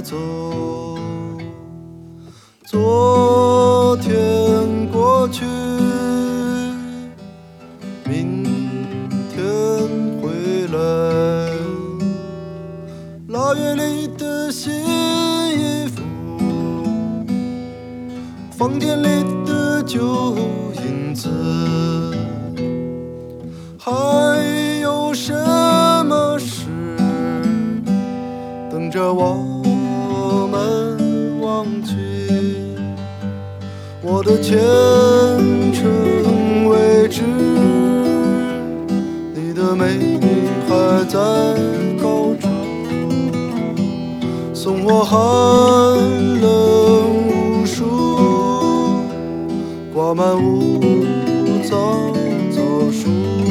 走。昨天过去，明天回来。腊月里的新衣服，房间里的旧影子，还有什么事等着我们忘记？我的前程未知，你的美丽还在高处，送我寒冷无数，挂满屋枣树。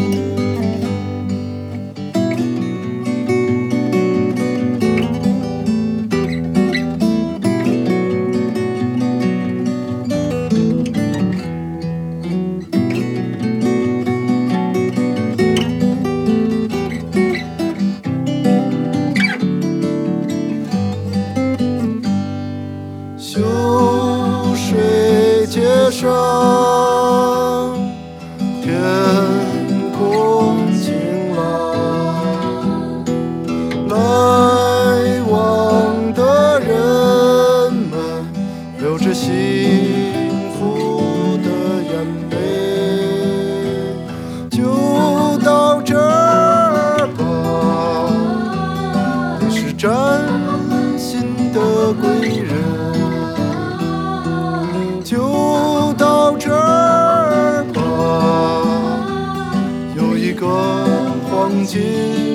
秀水街上，天空晴朗，来往的人们流着幸福的眼泪。就到这儿吧，你是崭新的归人。就到这儿吧，有一个黄金